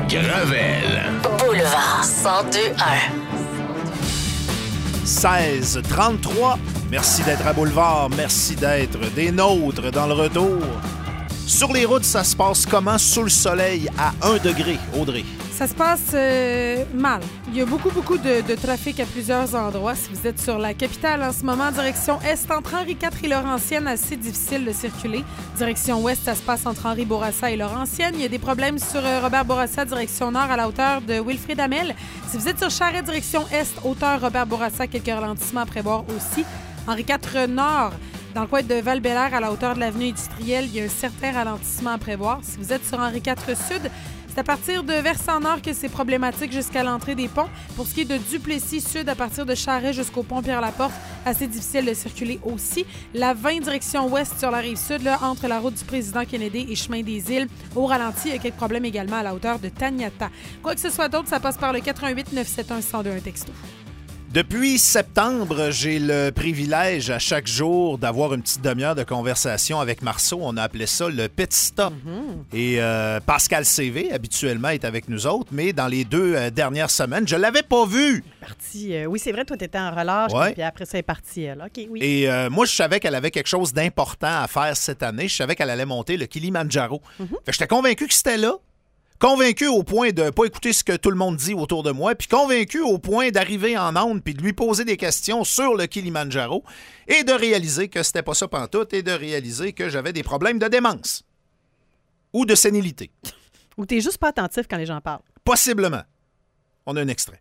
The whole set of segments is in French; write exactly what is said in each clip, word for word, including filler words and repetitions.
Gravel. Boulevard cent deux un. seize trente-trois. Merci d'être à Boulevard. Merci d'être des nôtres dans le retour. Sur les routes, ça se passe comment sous le soleil à un degré, Audrey? Ça se passe euh, mal. Il y a beaucoup, beaucoup de, de trafic à plusieurs endroits. Si vous êtes sur la capitale en ce moment, direction Est, entre Henri quatre et Laurentienne, assez difficile de circuler. Direction Ouest, ça se passe entre Henri Bourassa et Laurentienne. Il y a des problèmes sur euh, Robert Bourassa, direction Nord, à la hauteur de Wilfrid Hamel. Si vous êtes sur Charest, direction Est, hauteur Robert Bourassa, quelques ralentissements à prévoir aussi. Henri quatre Nord, dans le coin de Val-Bélair, à la hauteur de l'avenue industrielle, il y a un certain ralentissement à prévoir. Si vous êtes sur Henri quatre Sud, c'est à partir de Versant Nord que c'est problématique jusqu'à l'entrée des ponts. Pour ce qui est de Duplessis Sud, à partir de Charest jusqu'au pont Pierre-Laporte, assez difficile de circuler aussi. La vingt direction ouest sur la rive sud, là, entre la route du président Kennedy et chemin des Îles. Au ralenti, il y a quelques problèmes également à la hauteur de Taniata. Quoi que ce soit d'autre, ça passe par le quatre un huit neuf sept un un zéro deux un texto. Depuis septembre, j'ai le privilège à chaque jour d'avoir une petite demi-heure de conversation avec Marceau. On a appelé ça le Pit Stop. Mm-hmm. Et euh, Pascal C V, habituellement, est avec nous autres, mais dans les deux euh, dernières semaines, je l'avais pas vu. Parti, euh, oui, c'est vrai, toi, tu étais en relâche, ouais. Puis après ça, elle est partie, elle. OK, oui. Et euh, moi, je savais qu'elle avait quelque chose d'important à faire cette année. Je savais qu'elle allait monter le Kilimanjaro. Mm-hmm. Fait que j'étais convaincu que c'était là. Convaincu au point de ne pas écouter ce que tout le monde dit autour de moi, puis convaincu au point d'arriver en onde puis de lui poser des questions sur le Kilimanjaro et de réaliser que c'était pas ça pantoute et de réaliser que j'avais des problèmes de démence ou de sénilité. Ou t'es juste pas attentif quand les gens parlent. Possiblement. On a un extrait.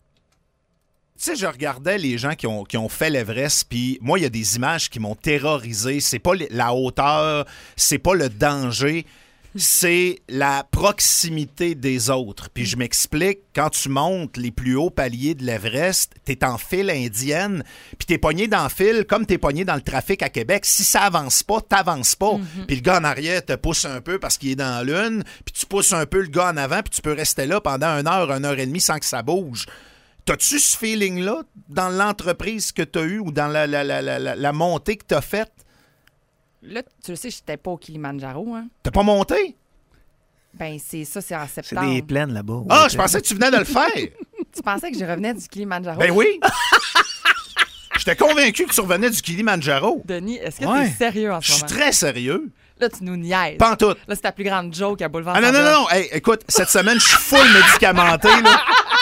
Tu sais, je regardais les gens qui ont, qui ont fait l'Everest, puis moi, il y a des images qui m'ont terrorisé. C'est pas la hauteur, c'est pas le danger, c'est la proximité des autres. Puis je m'explique, quand tu montes les plus hauts paliers de l'Everest, t'es en file indienne, puis t'es pogné dans le fil comme t'es pogné dans le trafic à Québec. Si ça avance pas, t'avances pas. Mm-hmm. Puis le gars en arrière te pousse un peu parce qu'il est dans la lune, puis tu pousses un peu le gars en avant, puis tu peux rester là pendant une heure, une heure et demie sans que ça bouge. T'as-tu ce feeling-là dans l'entreprise que t'as eue ou dans la, la, la, la, la montée que t'as faite? Là, tu le sais, j'étais pas au Kilimanjaro, hein? T'as pas monté? Ben, c'est ça, c'est en septembre. C'est des plaines là-bas. Ah, ouais, je pensais que tu venais de le faire. Tu pensais que je revenais du Kilimanjaro? Ben oui. J'étais convaincu que tu revenais du Kilimanjaro. Denis, est-ce que ouais. t'es sérieux en ce moment? Je suis très sérieux. Là, tu nous niaises. Pantoute. Là, c'est ta plus grande joke à Boulevard. Ah non, non, non, non. Hey, écoute, cette semaine, je suis full médicamenté, là.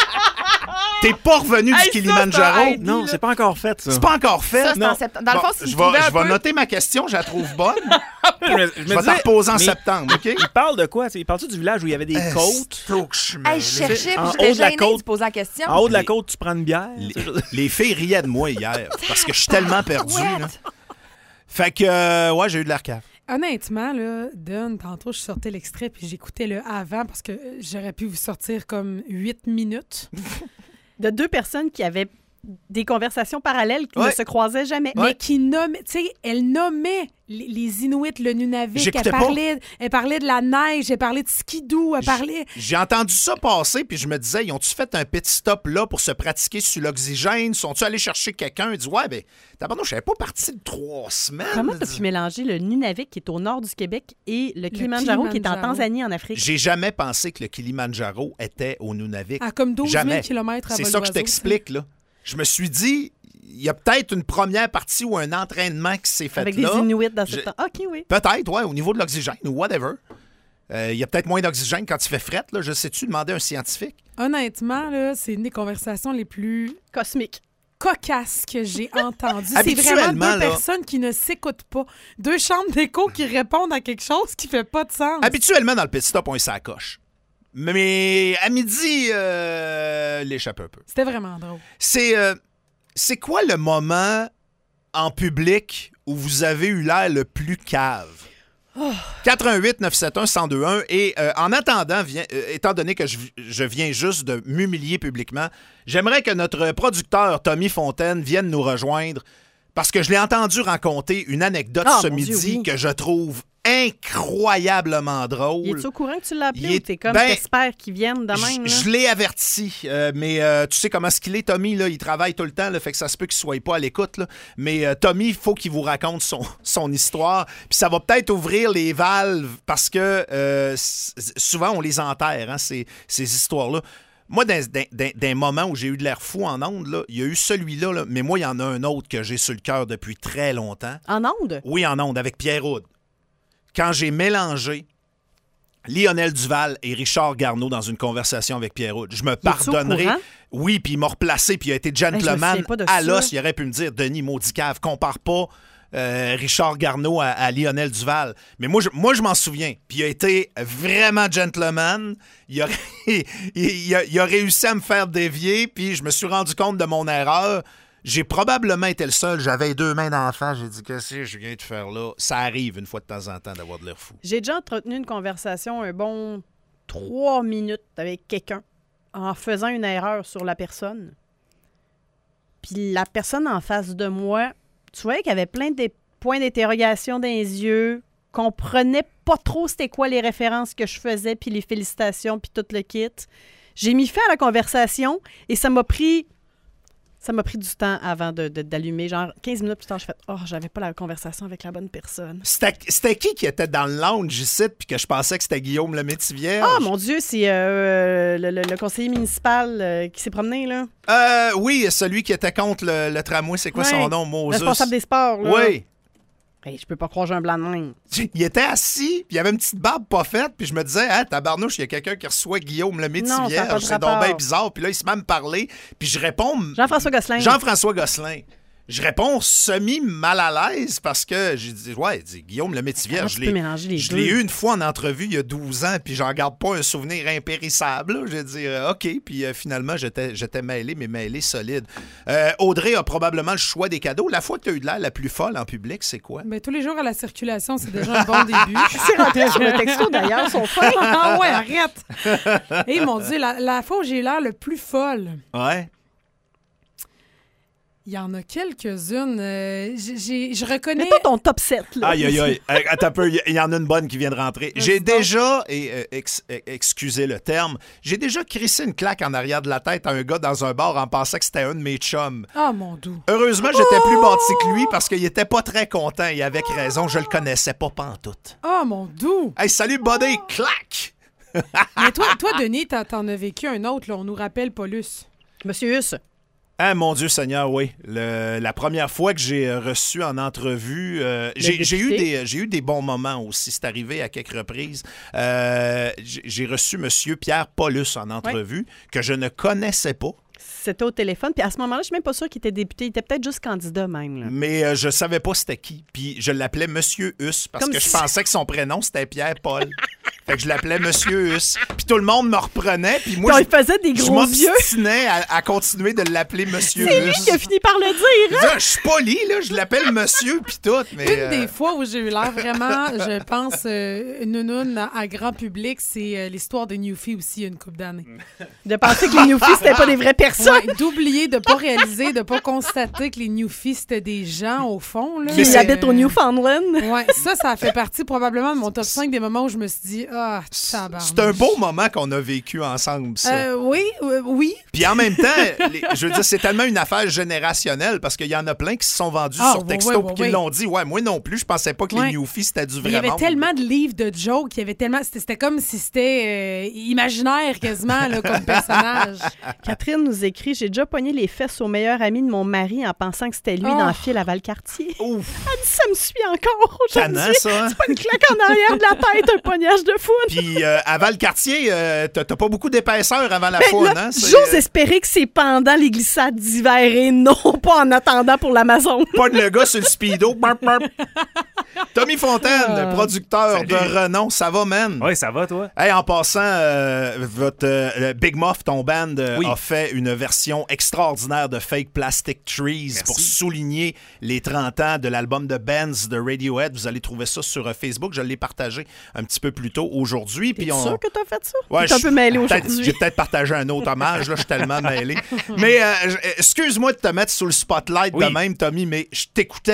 T'es pas revenu hey, du Kilimanjaro? Ça, non, c'est pas encore fait, ça. C'est pas encore fait? Ça, c'est non. En sept... Dans le fond, bon, si je vais, je vais peu... noter ma question, je la trouve bonne. je me, je je vais t'en reposer en septembre, OK? Il parle de quoi? Il parle-tu du village où il y avait des euh, côtes? Hey, je cherchais, en j'étais haut de la gênée côte, de poser la question. En haut de la côte, tu prends une bière? Les, les filles riaient de moi hier parce que je suis tellement perdu. Là. Fait que, euh, ouais, j'ai eu de l'arcade. Honnêtement, là, Don, tantôt, je sortais l'extrait puis j'écoutais le avant parce que j'aurais pu vous sortir comme huit minutes. De deux personnes qui avaient des conversations parallèles qui ouais. ne se croisaient jamais. Ouais. Mais qui nommaient, tu sais, elle nommait les, les Inuits, le Nunavik. J'écoutais elle parlait, elle parlait de la neige, elle parlait de skidoo, elle parlait... J'ai entendu ça passer, puis je me disais, ils ont-tu fait un petit stop là pour se pratiquer sur l'oxygène? Sont-tu allés chercher quelqu'un? Il dit, ouais, ben, d'abord, je savais pas parti de trois semaines. Comment t'as pu mélanger le Nunavik, qui est au nord du Québec, et le Kilimanjaro, le Kilimanjaro. qui est en Tanzanie, en Afrique? J'ai jamais pensé que le Kilimanjaro était au Nunavik. À comme douze mille kilomètres à vol C'est ça que je t'explique, là. Je me suis dit, il y a peut-être une première partie ou un entraînement qui s'est fait Avec là. Avec des Inuits dans ce je... temps. OK, oui. Peut-être, ouais, au niveau de l'oxygène ou whatever. Il euh, y a peut-être moins d'oxygène quand il fait fret, là. Je sais-tu demander à un scientifique? Honnêtement, là, c'est une des conversations les plus... cosmiques. Cocasses que j'ai entendues. C'est vraiment deux là, personnes qui ne s'écoutent pas. Deux chambres d'écho qui répondent à quelque chose qui fait pas de sens. Habituellement, dans le pit stop, on s'accroche. Mais à midi, euh, l'échappe un peu. C'était vraiment drôle. C'est... Euh... C'est quoi le moment en public où vous avez eu l'air le plus cave? Oh. quatre un huit neuf sept un un zéro deux un. Et euh, en attendant, vient, euh, étant donné que je, je viens juste de m'humilier publiquement, j'aimerais que notre producteur Tommy Fontaine vienne nous rejoindre parce que je l'ai entendu raconter une anecdote oh, ce midi Dieu, oui. que je trouve incroyablement drôle. Il est-tu au courant que tu l'as appelé Il est- ou t'es comme ben, t'espères qu'ils viennent de même? Je là? je l'ai averti, euh, mais euh, tu sais comment ce qu'il est, Tommy, là, il travaille tout le temps, là, fait que ça se peut qu'il soit pas à l'écoute. Là. Mais euh, Tommy, il faut qu'il vous raconte son, son histoire. Puis ça va peut-être ouvrir les valves parce que euh, s- souvent, on les enterre, hein, ces, ces histoires-là. Moi, dans, dans, dans, dans un moment où j'ai eu de l'air fou en ondes, là, il y a eu celui-là, là, mais moi, il y en a un autre que j'ai sur le cœur depuis très longtemps. En onde? Oui, en ondes, avec Pierre Houd. Quand j'ai mélangé Lionel Duval et Richard Garneau dans une conversation avec Pierre Houd, je me Es-tu au pardonnerai. courant? Oui, puis il m'a replacé, puis il a été Hey, je me gentleman souviens pas de à ça. l'os. Il aurait pu me dire, Denis, maudit cave, compare pas euh, Richard Garneau à, à Lionel Duval. Mais moi, je, moi, je m'en souviens. Puis il a été vraiment gentleman. Il a, il, il a, il a réussi à me faire dévier, puis je me suis rendu compte de mon erreur. J'ai probablement été le seul. J'avais deux mains d'enfant. J'ai dit, qu'est-ce que je viens de faire là? Ça arrive une fois de temps en temps d'avoir de l'air fou. J'ai déjà entretenu une conversation un bon trois minutes avec quelqu'un en faisant une erreur sur la personne. Puis la personne en face de moi, tu voyais qu'il y avait plein de points d'interrogation dans les yeux, comprenait pas trop c'était quoi les références que je faisais, puis les félicitations, puis tout le kit. J'ai mis fin à la conversation et ça m'a pris... Ça m'a pris du temps avant de, de- d'allumer. Genre, quinze minutes plus tard, je fais « Oh, j'avais pas la conversation avec la bonne personne. » C'était, c'était qui qui était dans le lounge ici, puis que je pensais que c'était Guillaume le Métivier? Ah, mon Dieu, c'est euh, le, le- le conseiller municipal euh, qui s'est promené, là. Euh, oui, celui qui était contre le, le tramway, c'est quoi Ouais. son nom, Moses? Responsable des sports, là. Oui. Hey, je peux pas croire que j'ai un blanc de main. Il était assis, puis il avait une petite barbe pas faite, puis je me disais, ah, tabarnouche, il y a quelqu'un qui reçoit Guillaume le Non, ça a pas Métivier. de C'est donc rapport. bien bizarre. Puis là, il se met à me parler, puis je réponds. Jean-François Gosselin. Jean-François Gosselin. Je réponds semi-mal à l'aise parce que j'ai dit, ouais, dit, Guillaume le Métivier, Comment je tu l'ai, peux mélanger les je deux? l'ai eu une fois en entrevue il y a douze ans, puis j'en garde pas un souvenir impérissable. là. J'ai dit, euh, OK, puis euh, finalement, j'étais, j'étais mêlé, mais mêlé solide. Euh, Audrey a probablement le choix des cadeaux. La fois que tu as eu de l'air la plus folle en public, c'est quoi? Ben, tous les jours à la circulation, c'est déjà un bon début. C'est rentré sur le texto, d'ailleurs, son fin. Ah ouais, arrête! Eh mon Dieu, la, la fois où j'ai eu l'air le plus folle, Ouais. il y en a quelques-unes. euh, j'ai, j'ai- je reconnais... Mais pas ton top sept, là. Aïe, aïe, aïe. Euh, Attends un peu, il y en a une bonne qui vient de rentrer. J'ai bon. déjà, et euh, ex- euh, excusez le terme, j'ai déjà crissé une claque en arrière de la tête à un gars dans un bar en pensant que c'était un de mes chums. Ah, mon doux. Heureusement, j'étais plus bâti que lui parce qu'il était pas très content et avec raison, je le connaissais pas pantoute. Ah, mon doux. Hey, salut, buddy! Clac! Mais toi, toi Denis, t'en, t'en as vécu un autre, là. On nous rappelle Paulus. Monsieur Huss. Ah, mon Dieu Seigneur, oui. Le- la première fois que j'ai euh, reçu en entrevue, euh, j'ai, j'ai eu député. des, j'ai eu des bons moments aussi. C'est arrivé à quelques reprises. Euh, j'ai, j'ai reçu M. Pierre Paulus en entrevue, que je ne connaissais pas, C'était au téléphone. Puis à ce moment-là, je suis même pas sûre qu'il était député. Il était peut-être juste candidat même. Là. mais euh, je savais pas c'était qui. Puis je l'appelais Monsieur Huss parce Comme que si- je pensais que son prénom, c'était Pierre-Paul. Fait que je l'appelais Monsieur Huss. Puis tout le monde me reprenait. Puis moi, Puis je, il faisait des je gros yeux. m'obstinais à, à continuer de l'appeler Monsieur C'est lui Huss. qui a fini par le dire. hein? Je suis poli, là. Je l'appelle Monsieur, puis tout. Mais, Une euh, des fois où j'ai eu l'air vraiment, je pense, euh, nounoun à, à grand public, c'est euh, l'histoire de Newfie aussi, il y a une couple d'années. De penser que les Newfies, c'était pas des vraies personnes. Ouais, d'oublier, de pas réaliser, de pas constater que les Newfies, c'était des gens, au fond. Là. Qui c'est- habitent au Newfoundland. Ouais, ça, ça a fait partie probablement de mon top cinq des moments où je me suis dit, ah, tabarnak. c'est un beau moment qu'on a vécu ensemble, ça. Euh, oui, euh, oui. Puis en même temps, les- je veux dire, c'est tellement une affaire générationnelle parce qu'il y en a plein qui se sont vendus Ah, sur ouais, texto ouais, puis ouais, qui ouais. l'ont dit. Ouais, moi non plus, je pensais pas que Ouais. les Newfies, c'était du Mais vrai il y avait monde. tellement de livres de jokes, il y avait tellement. C'était, c'était comme si c'était euh, imaginaire quasiment là, comme personnage. Catherine nous écrit « J'ai déjà pogné les fesses au meilleur ami de mon mari en pensant que c'était lui Oh. dans le fil à Valcartier. Ouf, Elle dit « Ça me suit encore aujourd'hui. tannant, ça. Hein? C'est pas une claque en arrière de la tête, un pognage de foot. Puis euh, avant le quartier, euh, t'as t'as pas beaucoup d'épaisseur avant la Ben, faune, là, hein? C'est, j'ose euh, espérer que c'est pendant les glissades d'hiver et non pas en attendant pour l'Amazon. Pas de le gars sur le speedo. Burp, burp. Tommy Fontaine, Ah. producteur Salut. de renom, ça va, man? Oui, ça va, toi? Hey, en passant, euh, votre euh, Big Muff, ton band, euh, Oui. a fait une version extraordinaire de Fake Plastic Trees Merci. pour souligner les trente ans de l'album de Benz de Radiohead. Vous allez trouver ça sur euh, Facebook. Je l'ai partagé un petit peu plus tôt aujourd'hui. T'es Puis on... sûr que t'as fait ça? Ouais, T'es un je- peu mêlé peut-être- aujourd'hui. J'ai peut-être partagé un autre hommage, là, je suis tellement mêlé. Mais euh, je- excuse-moi de te mettre sous le spotlight Oui. de même, Tommy, mais je t'écoutais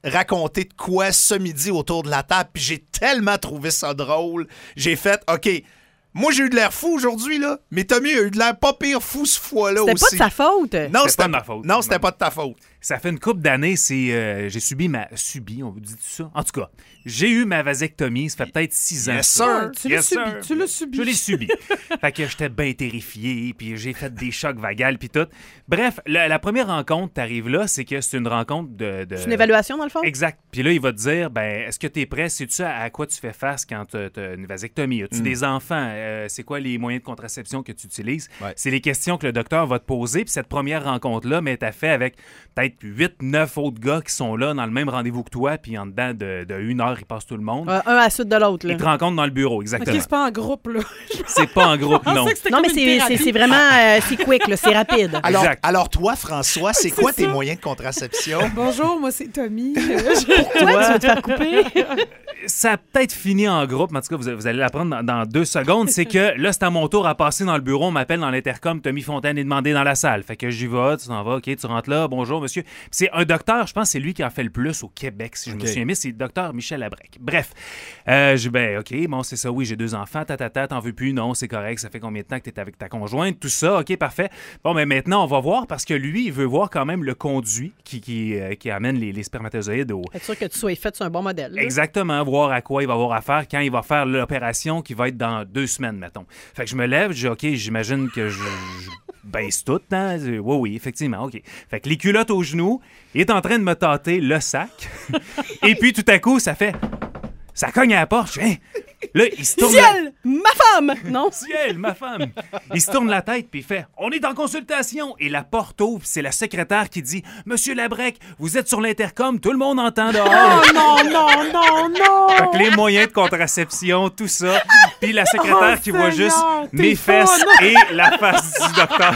raconter de quoi ce midi autour de la table, puis j'ai tellement trouvé ça drôle. J'ai fait, OK, moi, j'ai eu de l'air fou aujourd'hui, là, mais Tommy a eu de l'air pas pire fou ce fois-là aussi. C'était pas de sa faute. Non, C'était c'était pas de ma faute. Non, c'était Non. pas de ta faute. Ça fait une couple d'années, c'est euh, j'ai subi ma... Subi, on vous dit ça? En tout cas, j'ai eu ma vasectomie, ça fait peut-être six ans. Yes, ça. sir. Ouais, tu l'as Yes, subi. sir. Tu l'as subi. Je l'ai subi. Fait que j'étais bien terrifié, puis j'ai fait des chocs vagales, puis tout. Bref, la, la première rencontre, t'arrives là, c'est que c'est une rencontre de... de... C'est une évaluation, dans le fond? Exact. Puis là, il va te dire, ben, est-ce que tu es prêt? Sais-tu à, à quoi tu fais face quand tu as une vasectomie? As-tu Mm. des enfants? Euh, c'est quoi les moyens de contraception que tu utilises? Ouais. C'est les questions que le docteur va te poser. Puis cette première rencontre-là, mais t'as fait avec peut-être huit, neuf autres gars qui sont là dans le même rendez-vous que toi, puis en dedans de, de une heure, il passe tout le monde. Euh, un à la suite de l'autre. là. Ils te rencontrent dans le bureau, OK, exactement. c'est pas en groupe, là. C'est pas en groupe, Je non. pensais que c'était Non, comme mais une c'est- thérapie. c'est c'est vraiment... euh, c'est quick, là, c'est rapide. Alors, Exact. alors toi, François, c'est C'est quoi tes ça. moyens de contraception? Bonjour, moi, c'est Tommy. Toi, tu vas te faire couper? Ça a peut-être fini en groupe, mais en tout cas, vous, vous allez l'apprendre dans, dans deux secondes. C'est que là, c'est à mon tour à passer dans le bureau. On m'appelle dans l'intercom. Tommy Fontaine est demandé dans la salle. Fait que j'y vais, tu t'en vas, OK, tu rentres là. Bonjour, monsieur. Puis c'est un docteur, je pense que c'est lui qui en fait le plus au Québec, si je OK. me souviens bien. C'est le docteur Michel Labrec. Bref, euh, je dis, ben, OK, bon, c'est ça, oui, j'ai deux enfants. Ta, ta, ta, t'en veux plus? Non, c'est correct. Ça fait combien de temps que t'es avec ta conjointe? Tout ça, OK, parfait. Bon, mais maintenant, on va voir parce que lui, il veut voir quand même le conduit qui, qui, euh, qui amène les, les spermatozoïdes au, Être sûr que tu sois fait sur un bon modèle. là. Exactement, voir à quoi il va avoir affaire quand il va faire l'opération qui va être dans deux semaines, mettons. Fait que je me lève, je dis, OK, j'imagine que je, je baisse tout, hein? Oui, oui, effectivement, OK. Fait que les culottes aux genoux, il est en train de me tâter le sac. Et puis, tout à coup, ça fait... Ça cogne à la porte. Je fais, hein? Là, il se tourne... la- Ciel! Ma femme! Non? Ciel, ma femme! Il se tourne la tête puis il fait « On est en consultation! » Et la porte ouvre, c'est la secrétaire qui dit « Monsieur Labrec, vous êtes sur l'intercom, tout le monde entend dehors! » Oh non, non, non, non! Fait que les moyens de contraception, tout ça. Puis la secrétaire Oh, qui voit Seigneur, juste t'es mes folle. fesses et la face du docteur.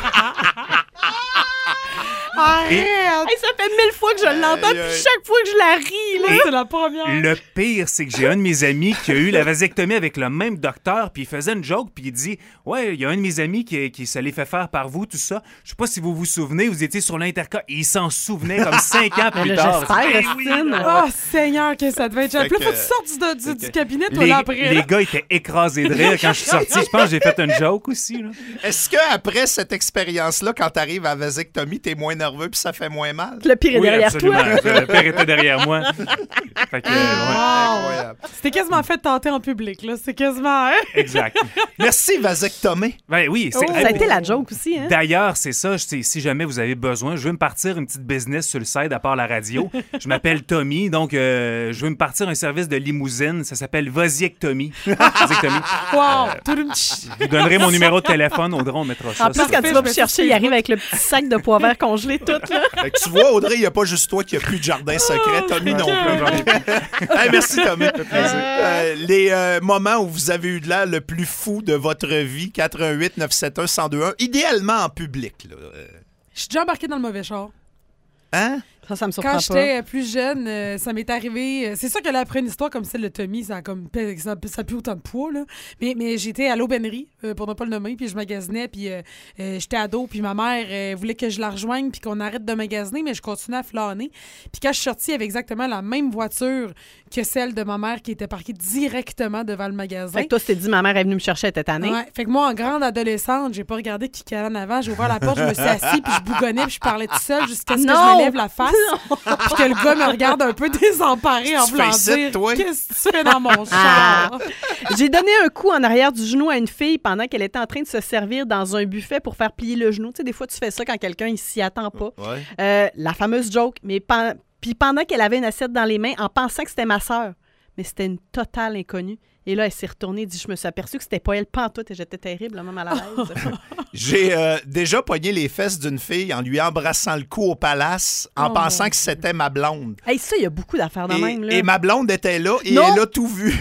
Arrête! Hey, ça fait mille fois que je l'entends, Aïe, puis aïe. chaque fois que je la ris, là. C'est la première. Le pire, c'est que j'ai un de mes amis qui a eu la vasectomie avec le même docteur, puis il faisait une joke, puis il dit « Ouais, il y a un de mes amis qui, qui se l'est fait faire par vous, tout ça. Je sais pas si vous vous souvenez, vous étiez sur l'intercom. » Et il s'en souvenait comme cinq ans Mais plus là, tard. j'espère, Ben oui, Christine. là. Oh, Seigneur, que ça devait être cher. Fait Puis là, faut que- que tu sortes du, du, du que- cabinet, toi, Les, là, après. les là. gars étaient écrasés de rire quand je suis sorti. Je pense que j'ai fait une joke aussi. Là. Est-ce que après cette expérience-là, quand t'arrives à la vasectomie, t'es moins nerveux puis ça fait moins mal? Le pire est Oui, derrière absolument. toi. Le père était derrière moi. Fait que, euh, ouais. Incroyable. C'était quasiment fait de tenter en public, là. C'est quasiment... Hein? Exact. Merci, vasectomie. Ben oui, c'est. Oh. Ça a été la joke aussi, hein? D'ailleurs, c'est ça. c'est- Si jamais vous avez besoin, je veux me partir une petite business sur le site à part la radio. Je m'appelle Tommy, donc euh, je veux me partir un service de limousine. Ça s'appelle Vasiectomie. Vasiectomie. Wow! Toudoum, tch. Je vous donnerai mon numéro de téléphone. Audrey, on mettra ça. En plus, sur- quand tu je vas me me suis chercher, il arrive avec le petit sac de pois verts congelé, tout, là. Fait que tu vois, Audrey, il n'y a pas juste toi qui a plus de jardin secret. Tommy non plus. J'en ai plus. Hey, merci, Tommy. Euh, les euh, moments où vous avez eu de l'air le plus fou de votre vie, quatre un huit neuf sept un un zéro deux un, idéalement en public. Là. Euh, Je suis déjà embarquée dans le mauvais char. Hein? Ça, ça me surprend Quand pas. j'étais plus jeune, euh, ça m'est arrivé. euh, C'est sûr que là, après une histoire comme celle de Tommy, ça a comme ça, ça a plus autant de poids, là. Mais, mais j'étais à l'aubainerie, euh, pour ne pas le nommer, puis je magasinais, puis euh, euh, j'étais ado, puis ma mère euh, voulait que je la rejoigne, puis qu'on arrête de magasiner, mais je continuais à flâner. Puis quand je suis sortie, il y avait exactement la même voiture que celle de ma mère qui était parquée directement devant le magasin. Fait que toi, tu t'es dit, ma mère est venue me chercher, elle était tannée. Ouais. Fait que moi, en grande adolescente, j'ai pas regardé qui qu'il y avait en avant. J'ai ouvert la porte, je me suis assise, puis je bougonnais, puis je parlais tout seul jusqu'à ce que Non! je me lève la face. Puis que le gars me regarde un peu désemparé en Tu voulant fais dire ça, toi? qu'est-ce que tu fais dans mon Ah. char? J'ai donné un coup en arrière du genou à une fille pendant qu'elle était en train de se servir dans un buffet pour faire plier le genou. Tu sais, des fois, tu fais ça quand quelqu'un il s'y attend pas. Ouais. Euh, la fameuse joke, mais pen- puis pendant qu'elle avait une assiette dans les mains, en pensant que c'était ma sœur, mais c'était une totale inconnue. Et là, elle s'est retournée et dit, je me suis aperçue que c'était pas elle pantoute et j'étais terriblement mal à l'aise. J'ai euh, déjà pogné les fesses d'une fille en lui embrassant le cou au palace en Oh, pensant mon que c'était ma blonde. Hey, ça, il y a beaucoup d'affaires de Et, même. Là. et ma blonde était là et Non. elle a tout vu.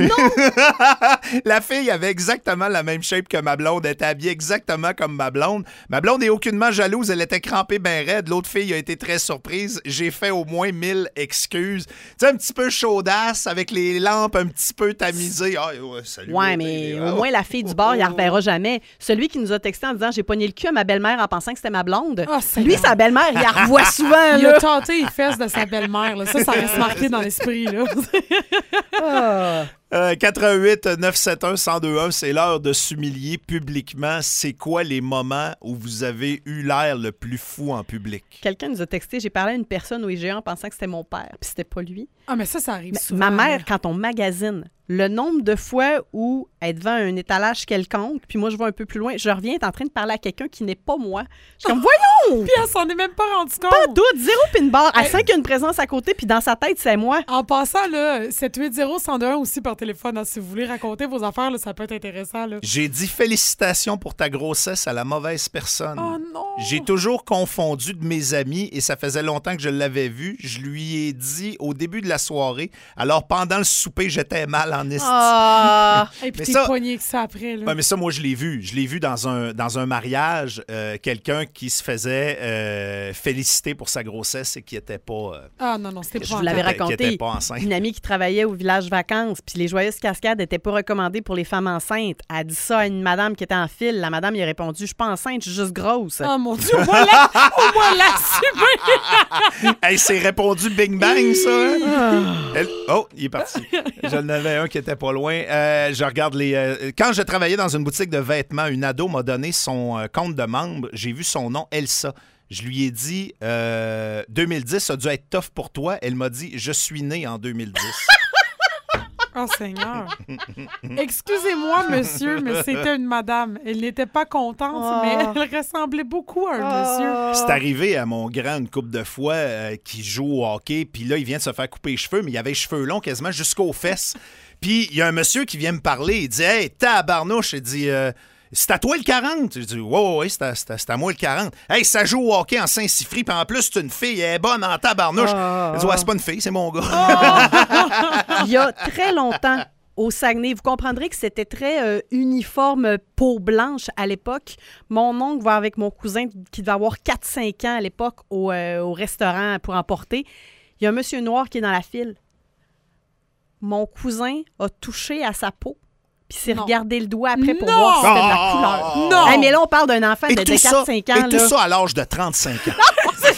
La fille avait exactement la même shape que ma blonde, elle était habillée exactement comme ma blonde. Ma blonde est aucunement jalouse, elle était crampée bien raide. L'autre fille a été très surprise. J'ai fait au moins mille excuses. Tu sais, un petit peu chaudasse avec les lampes un petit peu tamisées. Ah, Ouais, ouais, salut. Ouais, beauté. mais Ah, au moins, la fille du bar, il la reverra jamais. Celui qui nous a texté en disant « J'ai pogné le cul à ma belle-mère en pensant que c'était ma blonde. Ah, c'est Lui, bon. sa belle-mère, il la revoit souvent. Il Là. a tenté les fesses de sa belle-mère. Là. Ça, ça reste marqué dans l'esprit. Là. Ah. Euh, quatre un huit neuf sept un un zéro deux un, c'est l'heure de s'humilier publiquement. C'est quoi les moments où vous avez eu l'air le plus fou en public? Quelqu'un nous a texté « J'ai parlé à une personne au I G A en pensant que c'était mon père. » Puis c'était pas lui. Ah, mais ça, ça arrive Mais souvent. ma mère, là. quand on magasine, le nombre de fois où elle est devant un étalage quelconque, puis moi, je vais un peu plus loin, je reviens, elle est en train de parler à quelqu'un qui n'est pas moi. Je suis comme, voyons! Puis elle s'en est même pas rendu compte. Pas de doute, zéro pin bar. Elle Hey. sent qu'il y a une présence à côté, puis dans sa tête, c'est moi. En passant, là, sept huit zéro un zéro un aussi par téléphone. Hein, si vous voulez raconter vos affaires, là, ça peut être intéressant. Là. J'ai dit félicitations pour ta grossesse à la mauvaise personne. Oh non! J'ai toujours confondu de mes amis et ça faisait longtemps que je l'avais vu. Je lui ai dit au début de la soirée. Alors, pendant le souper, j'étais mal en esti. Ah! Et puis Mais t'es ça- pogné que ça après. Là. Ouais, mais ça, moi, je l'ai vu. Je l'ai vu dans un, dans un mariage, euh, quelqu'un qui se faisait euh, féliciter pour sa grossesse et qui n'était pas, euh, Ah non, non, c'était pas Je vous l'avais qui était- qui raconté. était pas enceinte. Une amie qui travaillait au village vacances, puis les joyeuses cascades n'étaient pas recommandées pour les femmes enceintes. Elle a dit ça à une madame qui était en file. La madame, il a répondu, je suis pas enceinte, je suis juste grosse. Oh mon Dieu, au moins là, au moins là, c'est bien. Hey, c'est répondu Bing Bang, ça. hein? Elle- Oh, il est parti. J'en avais un qui était pas loin. Euh, je regarde les. euh, Quand je travaillais dans une boutique de vêtements, une ado m'a donné son euh, compte de membre. J'ai vu son nom, Elsa. Je lui ai dit euh, deux mille dix, ça a dû être tough pour toi. Elle m'a dit je suis née en deux mille dix. Oh Seigneur. Excusez-moi, monsieur, mais c'était une madame. Elle n'était pas contente, Oh. mais elle ressemblait beaucoup à un monsieur. C'est arrivé à mon grand une couple de fois euh, qui joue au hockey, puis là, il vient de se faire couper les cheveux, mais il avait les cheveux longs quasiment jusqu'aux fesses. Puis il y a un monsieur qui vient me parler, il dit « Hey, tabarnouche! » Il dit euh, c'est à toi le quarante? J'ai dit « Ouais, ouais, ouais, c'est à, c'est à- c'est à moi le quarante. »« Hey, ça joue au hockey en Saint-Cypri, puis en plus, c'est une fille, elle est bonne en tabarnouche. Ah. Il dit « Ouais, c'est pas une fille, c'est mon gars. Il y a très longtemps, au Saguenay, vous comprendrez que c'était très euh, uniforme peau blanche à l'époque. Mon oncle va avec mon cousin qui devait avoir quatre cinq ans à l'époque au, euh, au restaurant pour emporter. Il y a un monsieur noir qui est dans la file. Mon cousin a touché à sa peau puis s'est Non. regardé le doigt après pour Non! voir si c'était de la Ah! couleur. Non! Hey, mais là, on parle d'un enfant Et de, tout de ça, quatre cinq ans. et tout là. ça à l'âge de trente-cinq ans.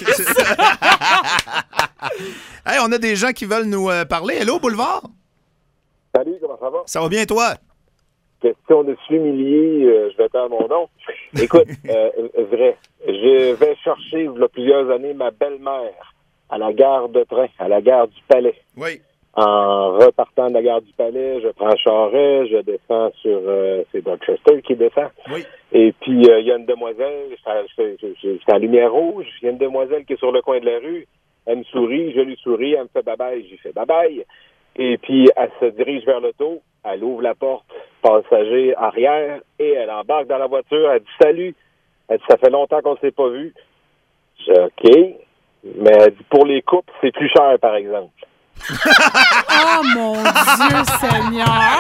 Hey, on a des gens qui veulent nous euh, parler. Hello, Boulevard? Salut, comment ça va? Ça va bien, toi? Question de s'humilier, euh, je vais taire mon nom. Écoute, euh, vrai, je vais chercher, il y a plusieurs années, ma belle-mère à la gare de train, à la gare du Palais. Oui. En repartant de la gare du Palais, je prends Charest, je descends sur... Euh, c'est Dorchester qui descend. Oui. Et puis, il euh, y a une demoiselle, c'est en lumière rouge, il y a une demoiselle qui est sur le coin de la rue. Elle me sourit, je lui souris, elle me fait bye-bye, j'ai fait bye-bye. Et puis, elle se dirige vers l'auto, elle ouvre la porte, passager arrière, et elle embarque dans la voiture, elle dit « Salut ». Elle dit « Ça fait longtemps qu'on ne s'est pas vu ». Je dis « OK ». Mais elle dit « Pour les couples, c'est plus cher, par exemple ». Oh mon Dieu Seigneur!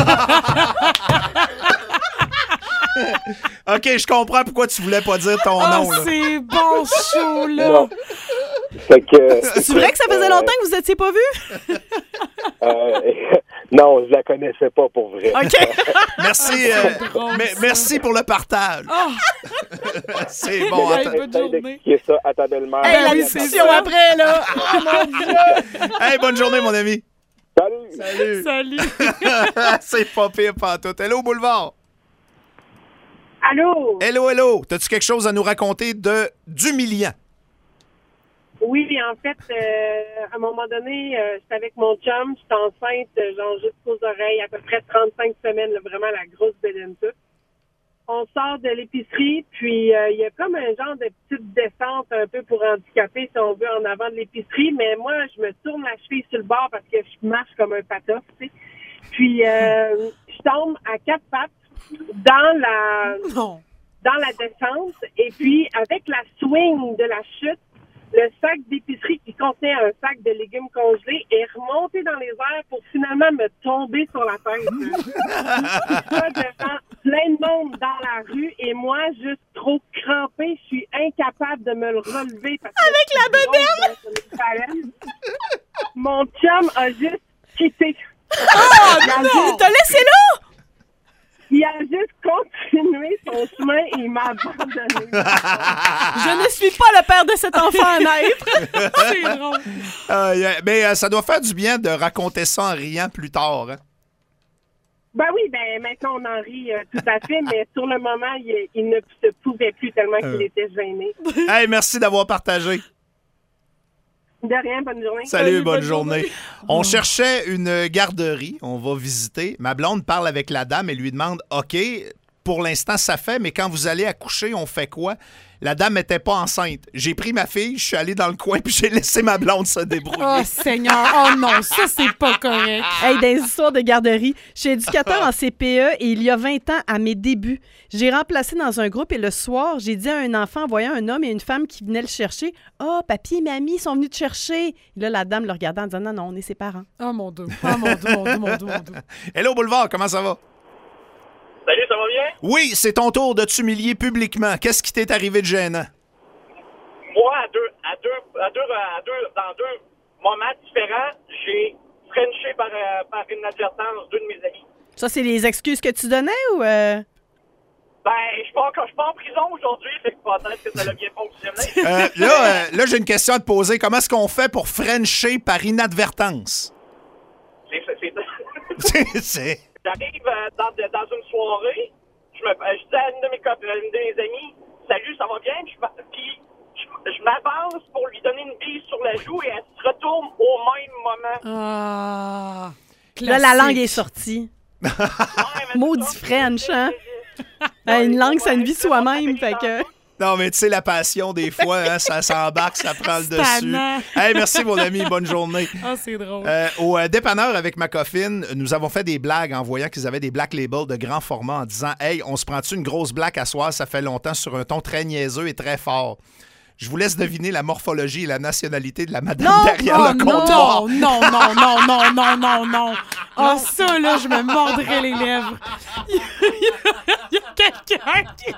OK, je comprends pourquoi tu voulais pas dire ton Oh, nom. Là. c'est bon chaud, là! Non. Fait que, C'est vrai que ça faisait longtemps que vous n'étiez pas vus? euh, non, je la connaissais pas pour vrai. OK. Merci, euh, drôle, mais- ça. merci pour le partage. Oh, C'est bon. Hey, attends. bonne Essaye journée. d'expliquer ça à ta belle-mère. Hey, la oui, c'est discussion ça. après, là. Hey, bonne journée, mon ami. Salut! Salut. Salut! C'est pas pire, pantoute. Hello, Boulevard. Allô? Hello, hello. T'as-tu quelque chose à nous raconter de d'humiliant? Oui, en fait, euh, à un moment donné, euh, j'étais avec mon chum, j'étais enceinte, euh, genre jusqu'aux oreilles, à peu près trente-cinq semaines, là, vraiment la grosse bédaine toute. On sort de l'épicerie, puis euh, il y a comme un genre de petite descente un peu pour handicapés, si on veut, en avant de l'épicerie, mais moi, je me tourne la cheville sur le bord parce que je marche comme un patof, tu sais. Puis, euh, je tombe à quatre pattes dans la... Non. dans la descente, et puis avec la swing de la chute, le sac d'épicerie qui contenait un sac de légumes congelés est remonté dans les airs pour finalement me tomber sur la tête. Ça devant plein de monde dans la rue, et moi, juste trop crampée, je suis incapable de me le relever. Parce que avec la bedaine! Mon chum a juste quitté. Oh non! T'as laissé là? Il a juste continué son chemin et il m'a abandonné. Je ne suis pas le père de cet enfant à naître. C'est drôle. Euh, yeah, mais euh, ça doit faire du bien de raconter ça en riant plus tard. Hein? Ben oui, ben maintenant on en rit euh, tout à fait, mais sur le moment, il, il ne se pouvait plus tellement qu'il Euh. était gêné. Hey, merci d'avoir partagé. De rien, bonne journée. Salut, Salut, bonne, bonne journée. journée. On cherchait une garderie, on va visiter. Ma blonde parle avec la dame et lui demande, OK, pour l'instant ça fait, mais quand vous allez accoucher, on fait quoi? La dame n'était pas enceinte. J'ai pris ma fille, je suis allé dans le coin puis j'ai laissé ma blonde se débrouiller. Oh, Seigneur. Oh non, ça, c'est pas correct. Hey, dans les histoires de garderie, je suis éducateur en C P E et il y a vingt ans, à mes débuts, j'ai remplacé dans un groupe et le soir, j'ai dit à un enfant en voyant un homme et une femme qui venaient le chercher, « Ah, oh, papy et mamie sont venus te chercher. » Et là, la dame le regardait en disant, « Non, non, on est ses parents. » Oh mon Dieu. Oh mon Dieu, mon Dieu, mon Dieu, mon Dieu. Hello, Boulevard, comment ça va? Salut, ça va bien? Oui, c'est ton tour de t'humilier publiquement. Qu'est-ce qui t'est arrivé de gênant? Moi, à deux, à deux, à deux, à deux, dans deux moments différents, j'ai frenché par, euh, par inadvertance deux de mes amis. Ça, c'est les excuses que tu donnais ou... Euh... Ben, je suis pas, je suis pas en prison aujourd'hui, fait que peut-être que ça a bien fonctionné. Euh, là, euh, là j'ai une question à te poser. Comment est-ce qu'on fait pour frencher par inadvertance? C'est, c'est, C'est... c'est... J'arrive euh, dans, dans une soirée, je, me, je dis à une de mes copines, une de mes amies, « Salut, ça va bien? » Puis je, puis je, je m'avance pour lui donner une bise sur la joue et elle se retourne au même moment. Ah. Là, la langue est sortie. Ouais, mais Maudit c'est ça. French, hein? Euh, une langue, ça ne vit soi-même, fait que... Non, mais tu sais, la passion, des fois, hein, ça s'embarque, ça prend le dessus. tannant. Hey, merci, mon ami. Bonne journée. Ah, c'est drôle. Euh, au euh, dépanneur avec ma coffine, nous avons fait des blagues en voyant qu'ils avaient des Black Label de grand format en disant « Hey, on se prend-tu une grosse blague à soir? Ça fait longtemps » sur un ton très niaiseux et très fort. Je vous laisse deviner la morphologie et la nationalité de la madame Non! derrière Oh, le comptoir. non, non, non, non, non, non, non, non. Ah, ça, là, je me mordrais les lèvres. Il y a quelqu'un qui...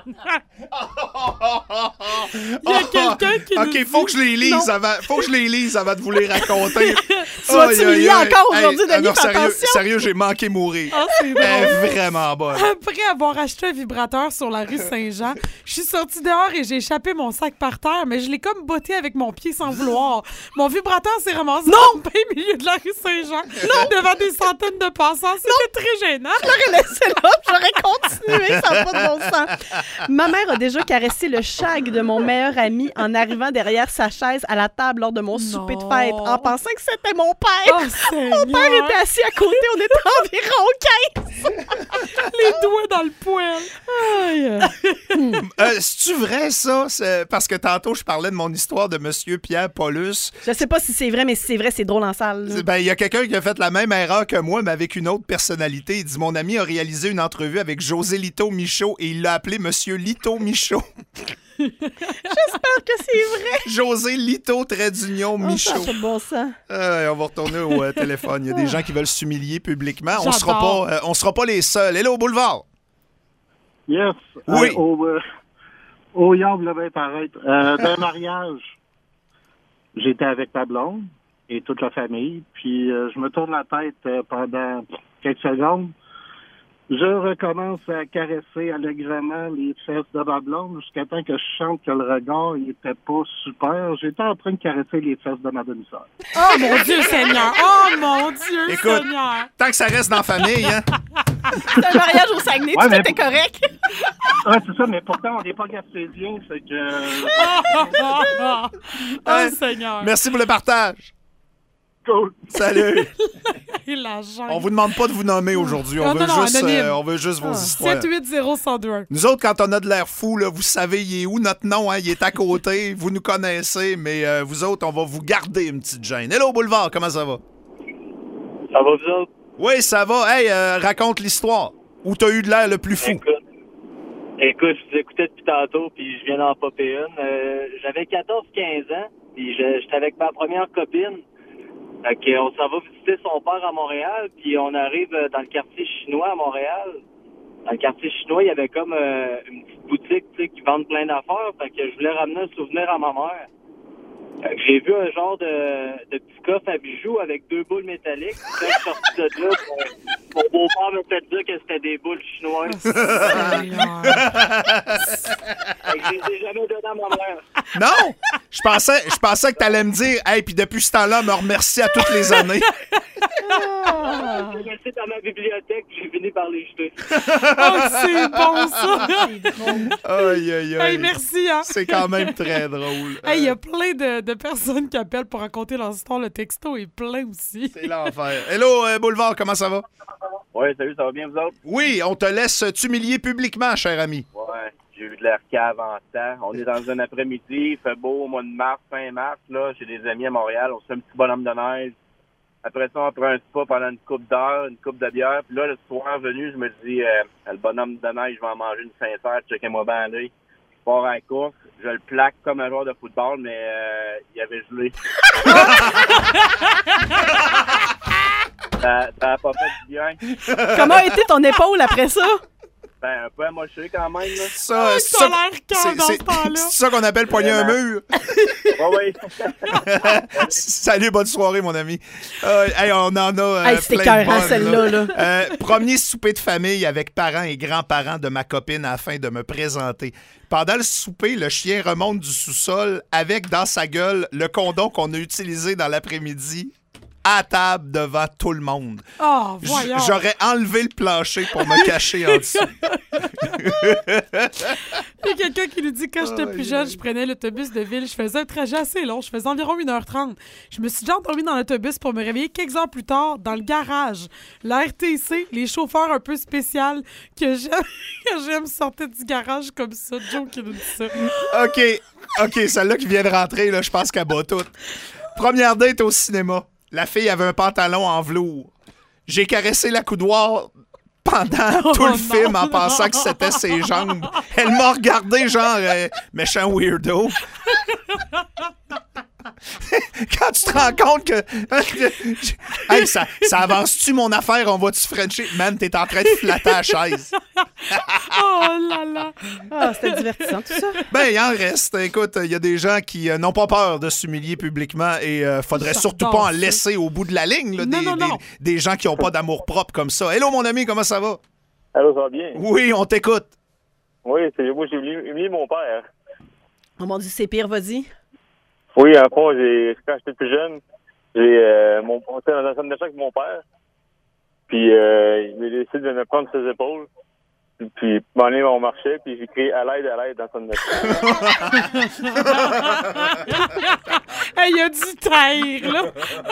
Il y a quelqu'un qui nous OK, faut que je les lise Non. avant, faut que je les lise avant de vous les raconter. Tu vas Aïe, t'humilier aïe, aïe. encore aujourd'hui, Hey, ah Denis, non, fais sérieux, attention. sérieux, j'ai manqué mourir. Ah, c'est drôle. Elle est vraiment bonne. Après avoir acheté un vibrateur sur la rue Saint-Jean, je suis sortie dehors et j'ai échappé mon sac par terre, mais je l'ai comme botté avec mon pied sans vouloir. Mon vibrateur s'est ramassé en plein milieu de la rue Saint-Jean, devant des centaines de passants. C'était très gênant. J'aurais laissé là, j'aurais continué, ça n'a pas de bon sens. Ma mère a déjà caressé le shag de mon meilleur ami en arrivant derrière sa chaise à la table lors de mon souper de fête, en pensant que c'était mon père. Oh, Mon père Seigneur. était assis à côté, on était environ quinze. Les doigts dans le poêle. Aïe. Euh, C'est-tu vrai, ça? C'est- Parce que tantôt, je parlais de mon histoire de Monsieur Pierre Paulus. Je sais pas si c'est vrai, mais si c'est vrai, c'est drôle en salle. là. Ben, il y a quelqu'un qui a fait la même erreur que moi, mais avec une autre personnalité. Il dit, mon ami a réalisé une entrevue avec José Lito Michaud et il l'a appelé Monsieur Lito Michaud. J'espère que c'est vrai. José Lito, trait d'union, Oh, ça Michaud. n'a pas de bon sens. Euh, on va retourner au euh, téléphone. Il y a des gens qui veulent s'humilier publiquement. On sera J'adore. pas, euh, on sera pas les seuls. Hello, Boulevard. Yes. Oui. Euh, au, euh, au Yard, le bien paraître. Euh, d'un mariage, j'étais avec ma blonde et toute la famille. Puis euh, je me tourne la tête euh, pendant quelques secondes. Je recommence à caresser allègrement les fesses de ma blonde jusqu'à temps que je chante que le regard il était pas super. J'étais en train de caresser les fesses de ma demi-sœur. Oh, mon Dieu, Seigneur. Oh, mon Dieu, Écoute. Seigneur. Tant que ça reste dans la famille, hein? C'est un mariage au Saguenay, Ouais, tout mais- était correct. Ah, c'est ça, mais pourtant, on n'est pas gaspésien, fait que... Oh, oh, oh. Oh, Ouais. Seigneur. Merci pour le partage. Cool. Salut. Et la gêne. On vous demande pas de vous nommer aujourd'hui. On, Ah, veut non, non, juste, anonyme. euh, on veut juste vos histoires. sept huit zéro un zéro un. Nous autres, quand on a de l'air fou, là, vous savez, il est où notre nom, hein? Il est à côté. Vous nous connaissez, mais euh, vous autres, on va vous garder une petite gêne. Hello, Boulevard, comment ça va? Ça va, vous autres? Oui, ça va. Hey, euh, raconte l'histoire. Où t'as eu de l'air le plus fou? Écoute, écoute, je vous écoutais depuis tantôt, puis je viens d'en popper une. Euh, j'avais quatorze quinze ans, puis je- j'étais avec ma première copine. Fait qu'on s'en va visiter son père à Montréal, puis on arrive euh, dans le quartier chinois à Montréal. Dans le quartier chinois, il y avait comme euh, une petite boutique, tu sais, qui vendent plein d'affaires. Fait que je voulais ramener un souvenir à ma mère. Fait que j'ai vu un genre de, de petit coffre à bijoux avec deux boules métalliques. Quand je suis sorti de là, mon, mon beau-père m'a fait dire que c'était des boules chinoises. Fait que je les ai jamais donné à ma mère. Non! Je pensais, je pensais que t'allais me dire, hey, puis depuis ce temps-là, me remercie à toutes les années. J'ai laissé dans ma bibliothèque, j'ai fini par les jeter. Oh, c'est bon, ça! Aïe, aïe, aïe. Hey, merci, hein? C'est quand même très drôle. Hey, il y a plein de, de personnes qui appellent pour raconter leur histoire. Le texto est plein aussi. C'est l'enfer. Hello, euh, Boulevard, comment ça va? Ouais, salut, ça va bien, vous autres? Oui, on te laisse t'humilier publiquement, cher ami. Ouais, j'ai eu de l'air cave en temps. On est dans un après-midi, il fait beau au mois de mars, fin mars, là. J'ai des amis à Montréal, on se fait un petit bonhomme de neige. Après ça, on prend un spa pendant une coupe d'heure, une coupe de bière. Puis là, le soir venu, je me dis, euh, le bonhomme de neige, je vais en manger une sincère, checkez-moi bien à l'œil. Je pars à la course, je le plaque comme un joueur de football, mais euh, il avait gelé. ça n'a pas fait du bien. Comment a été ton épaule après ça? Ben, un peu amoché quand même, là. Ça, Oh, c'est t'as ça, l'air calme dans c'est- ce temps-là. c'est ça qu'on appelle poigner un mur. Ouais, oui. Salut, bonne soirée, mon ami. Euh, hey, on en a euh, Hey, c'était plein de écœurant, bonnes, celle-là, là. Euh, premier souper de famille avec parents et grands-parents de ma copine afin de me présenter. Pendant le souper, le chien remonte du sous-sol avec dans sa gueule le condom qu'on a utilisé dans l'après-midi à table devant tout le monde. Oh, J- voyons. J'aurais enlevé le plancher pour me cacher en dessous. Il y a quelqu'un qui nous dit quand j'étais plus jeune, je prenais l'autobus de ville. Je faisais un trajet assez long. Je faisais environ une heure trente. Je me suis déjà endormie dans l'autobus pour me réveiller quelques heures plus tard dans le garage. La R T C, les chauffeurs un peu spéciaux que j'aime, que j'aime sortaient du garage comme ça. Joe qui nous dit ça. OK, OK, celle-là qui vient de rentrer, là, je pense qu'elle bat toute. Première date au cinéma. La fille avait un pantalon en velours. J'ai caressé la coudoir pendant Oh, tout le non, film en non. pensant que c'était ses jambes. Elle m'a regardé genre euh, méchant weirdo. Quand tu te rends compte que... Hey, ça, ça avance-tu mon affaire? On va-tu frencher? Man, t'es en train de flatter la chaise. Oh là là. Ah, c'était divertissant, tout ça. Ben, il en reste. Écoute, il y a des gens qui euh, n'ont pas peur de s'humilier publiquement et euh, faudrait J'adore surtout pas en ça. laisser au bout de la ligne, là, Non, des, non, des- non. des gens qui n'ont pas d'amour propre comme ça. Hello, mon ami, comment ça va? Allô, ça va bien? Oui, on t'écoute. Oui, c'est moi, j'ai humilié, humilié mon père. Oh mon Dieu, c'est pire, vas-y. Oui, en fond, j'ai, quand j'étais plus jeune, j'ai euh, mon, on était dans un centre d'achat avec mon père. Puis euh, il m'a décidé de me prendre ses épaules. Puis, puis m'en aller, on marchait, puis j'ai crié à l'aide, à l'aide dans son d'achat. Hey, il y a du taire, là.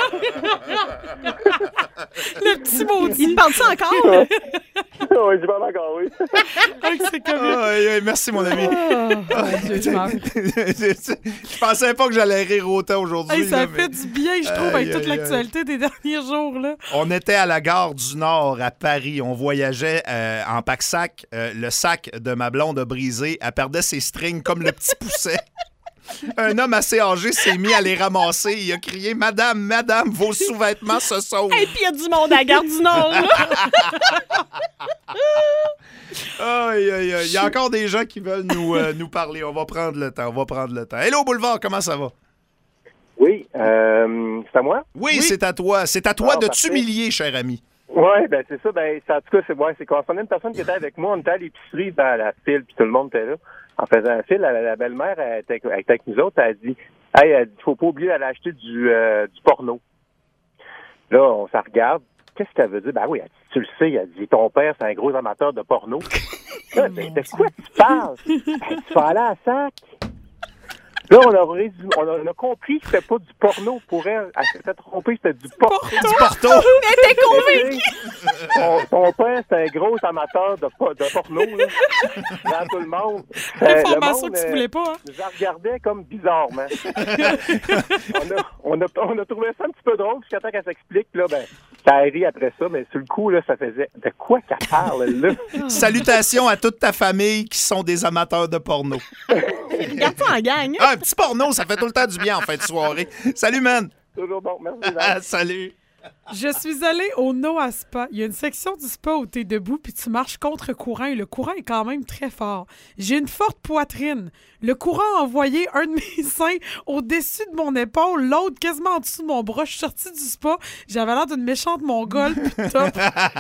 Le petit maudit. Il te parle ça encore? Oui, j'ai pas encore, oui. Hey, c'est comme... Ah, hey, hey, merci, mon ami. Dieu, je meurs. Je pensais pas que j'allais rire autant aujourd'hui. Hey, ça là, fait mais- du bien, je trouve, avec Aïe, toute aïe, aïe. l'actualité des derniers jours, là. On était à la gare du Nord à Paris. On voyageait euh, en pack-sac. Euh, le sac de ma blonde a brisé. Elle perdait ses strings comme le petit pousset. Un homme assez âgé s'est mis à les ramasser. Il a crié « Madame, madame, vos sous-vêtements se sauvent! Et puis il y a du monde à la Gare du Nord, là. » Aïe, aïe, aïe. Il y a encore des gens qui veulent nous, euh, nous parler. On va prendre le temps. On va prendre le temps. Hello, Boulevard, comment ça va? Oui, euh, c'est à moi? Oui, c'est à toi. C'est à toi Ah, de parfait. t'humilier, cher ami. Oui, ben c'est ça. Ben, c'est- en tout cas, c'est ouais, c'est qu'on a une personne qui était avec moi. On était à l'épicerie, ben, à la file, puis tout le monde était là. En faisant un fil, la, la belle-mère elle était, elle était avec nous autres. Elle a dit, hey, elle dit, faut pas oublier d'aller acheter du, euh, du porno. Là, on s'en regarde. Qu'est-ce qu'elle veut dire? Ben oui, elle dit, tu le sais, elle dit, ton père, c'est un gros amateur de porno. Là, ben, de quoi tu parles? Elle dit, tu vas aller à la sac. Là, on a, résumé- on a, on a compris que c'était pas du porno pour elle. Elle s'était trompée, c'était du porno. Du porto. Elle était convaincue. Ton, ton père, c'est un gros amateur de, po- de porno, là. Dans tout le monde. Euh, le Information monde, que tu euh, voulais pas, hein? nous en regardait comme bizarrement. on, a, on, a, on a trouvé ça un petit peu drôle jusqu'à temps qu'elle s'explique. Là, ben, ça a ri après ça, mais sur le coup, là, ça faisait de quoi qu'elle parle, là? Salutations à toute ta famille qui sont des amateurs de porno. Regarde ça en gang. Ah, un petit porno, ça fait tout le temps du bien en fin de soirée. Salut, man. Toujours bon, merci. Ah, salut. Je suis allée au Noah Spa. Il y a une section du spa où tu es debout puis tu marches contre courant et le courant est quand même très fort. J'ai une forte poitrine. Le courant a envoyé un de mes seins au-dessus de mon épaule, l'autre quasiment en dessous de mon bras. Je suis sortie du spa. J'avais l'air d'une méchante mongole puis top.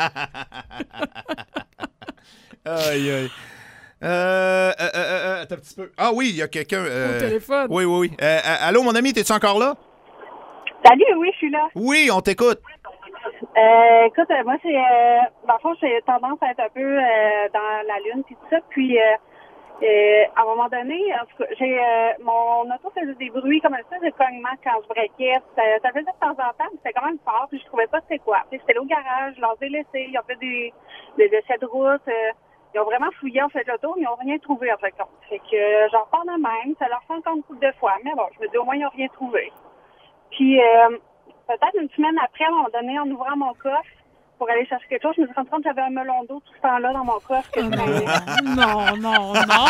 Aïe, aïe. Euh, euh, euh, euh, attends un petit peu. Ah oui, il y a quelqu'un. Euh, Au téléphone. Oui, oui, oui. Euh, euh, allô, mon ami, t'es-tu encore là? Salut, oui, je suis là. Oui, on t'écoute. Euh, écoute, euh, moi, c'est. Euh, dans le fond, j'ai tendance à être un peu euh, dans la lune, puis tout ça. Puis, euh, euh, à un moment donné, en tout cas, j'ai. Euh, mon auto faisait des bruits comme ça, de cognement quand je breakais. Ça, ça faisait de temps en temps, mais c'était quand même fort, puis je trouvais pas c'était quoi. Puis, j'étais là au garage, je leur ai laissé. Ils ont fait des, des essais de route. Euh, ils ont vraiment fouillé, en fait, l'auto, mais ils n'ont rien trouvé, en fait. Compte. Fait que, euh, j'en repars de même. Ça leur fait encore une couple de fois. Mais bon, je me dis, au moins, ils n'ont rien trouvé. Puis, euh, peut-être une semaine après, à un moment donné, en ouvrant mon coffre pour aller chercher quelque chose, je me suis rendu compte que j'avais un melon d'eau tout ce temps-là dans mon coffre. Que Oh je non, non, non, non.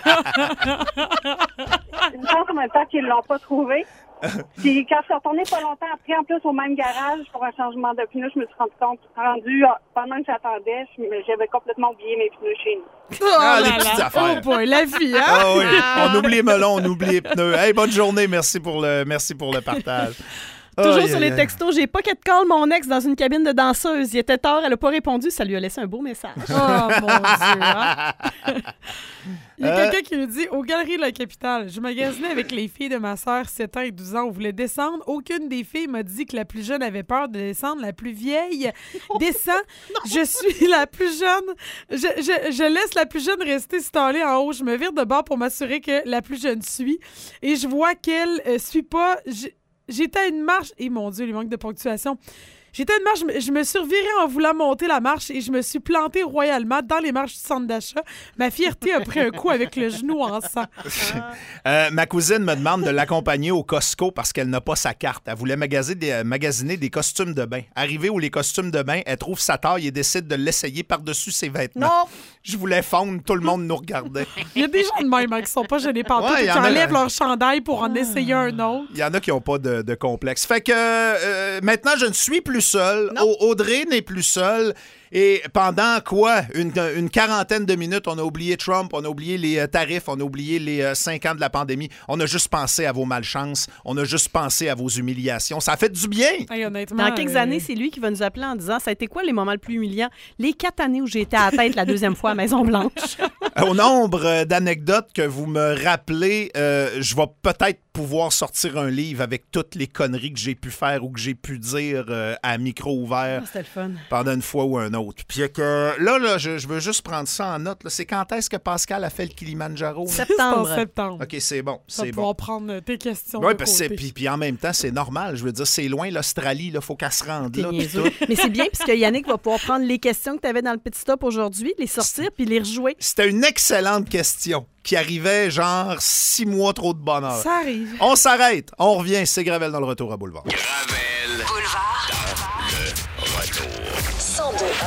Il me semble en même temps qu'ils ne l'ont pas trouvé. Puis quand je suis retournée pas longtemps après, en plus au même garage pour un changement de pneus, je me suis rendu compte, rendu pendant que j'attendais, je- j'avais complètement oublié mes pneus chez nous. Oh Ah, là les là. petites affaires. Oh boy, la vie, hein? Ah oui, on oublie les melons, on oublie les pneus. Hey, bonne journée, merci pour le, merci pour le partage. Toujours Aïe, sur aïe, les aïe. textos, j'ai pocket call mon ex dans une cabine de danseuse. Il était tard, elle a pas répondu, ça lui a laissé un beau message. Oh mon Dieu, hein? Il y a Euh. quelqu'un qui nous dit aux Galeries de la Capitale, je magasinais avec les filles de ma sœur, sept ans et douze ans. On voulait descendre. Aucune des filles m'a dit que la plus jeune avait peur de descendre. La plus vieille descend. Je suis la plus jeune. Je, je, je laisse la plus jeune rester stallée en haut. Je me vire de bord pour m'assurer que la plus jeune suit. Et je vois qu'elle euh, suit pas. J'- J'étais à une marche. Et mon Dieu, les manques de ponctuation. J'étais à une marche, je me- je me suis revirée en voulant monter la marche et je me suis plantée royalement dans les marches du centre d'achat. Ma fierté a pris un coup avec le genou en sang. Euh, ma cousine me demande de l'accompagner au Costco parce qu'elle n'a pas sa carte. Elle voulait magasiner des, euh, magasiner des costumes de bain. Arrivée où les costumes de bain, elle trouve sa taille et décide de l'essayer par-dessus ses vêtements. Non! Je voulais fondre, tout le monde nous regardait. Il y a des gens de même hein, qui sont pas gênés par tout Ouais, et y qui en a- enlèvent leur chandail pour en essayer un autre. Il y en a qui n'ont pas de, de complexe. Fait que euh, maintenant, je ne suis plus seul. Au- Audrey n'est plus seule. Et pendant quoi? Une, une quarantaine de minutes, on a oublié Trump, on a oublié les euh, tarifs, on a oublié les euh, cinq ans de la pandémie. On a juste pensé à vos malchances. On a juste pensé à vos humiliations. Ça a fait du bien. Hey, honnêtement, Dans quelques euh, années, c'est lui qui va nous appeler en disant ça a été quoi les moments les plus humiliants? Les quatre années où j'ai été à la tête la deuxième fois à Maison-Blanche. Au nombre euh, d'anecdotes que vous me rappelez, euh, je vais peut-être pouvoir sortir un livre avec toutes les conneries que j'ai pu faire ou que j'ai pu dire euh, à micro ouvert Ah, c'était le fun. pendant une fois ou un autre. Puis que là, là je, je veux juste prendre ça en note. là. C'est quand est-ce que Pascal a fait le Kilimanjaro? là? c'est en Septembre. septembre. OK, c'est bon, Tu vas c'est pouvoir bon. prendre tes questions Oui, de parce que c'est- côté. puis, puis en même temps, c'est normal. Je veux dire, c'est loin l'Australie. Il faut qu'elle se rende T'es là. puis niaiseux. tout. Mais c'est bien puisque Yannick va pouvoir prendre les questions que tu avais dans le petit stop aujourd'hui, les sortir puis les rejouer. C'était une excellente question qui arrivait genre six mois trop de bonheur. Ça arrive. On s'arrête. On revient. C'est Gravel dans le retour à Boulevard. Gravel.